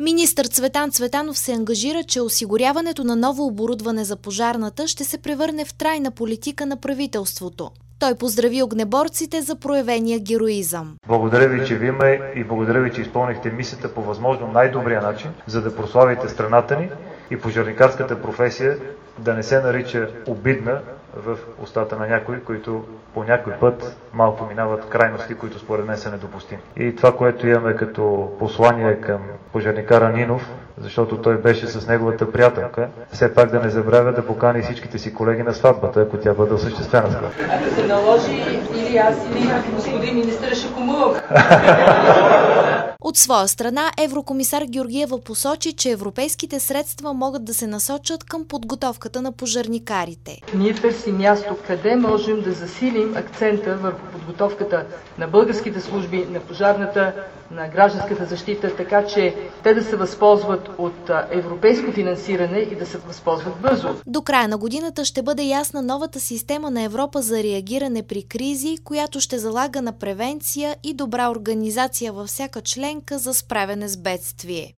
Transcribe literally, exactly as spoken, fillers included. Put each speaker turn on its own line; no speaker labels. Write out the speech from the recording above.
Министър Цветан Цветанов се ангажира, че осигуряването на ново оборудване за пожарната ще се превърне в трайна политика на правителството. Той поздрави огнеборците за проявения героизъм.
Благодаря ви, че ви има и благодаря ви, че изпълнихте мисията по възможно най-добрия начин, за да прославите страната ни и пожарникарската професия да не се нарича обидна в устата на някои, които по някой път малко минават крайности, които според мен са недопустими. И това, което имаме като послание към пожарникара Нинов, защото той беше с неговата приятелка, все пак да не забравя да покани всичките си колеги на сватбата, ако тя бъде осъществена.
Ако се наложи или аз, или господин министър ще помогна.
От своя страна, еврокомисар Георгиева посочи, че европейските средства могат да се насочат към подготовката на пожарникарите.
Ние търсим място, къде можем да засилим акцента върху подготовката на българските служби, на пожарната, на гражданската защита, така че те да се възползват от европейско финансиране и да се възползват бързо.
До края на годината ще бъде ясна новата система на Европа за реагиране при кризи, която ще залага на превенция и добра организация във всяка членка за справяне с бедствие.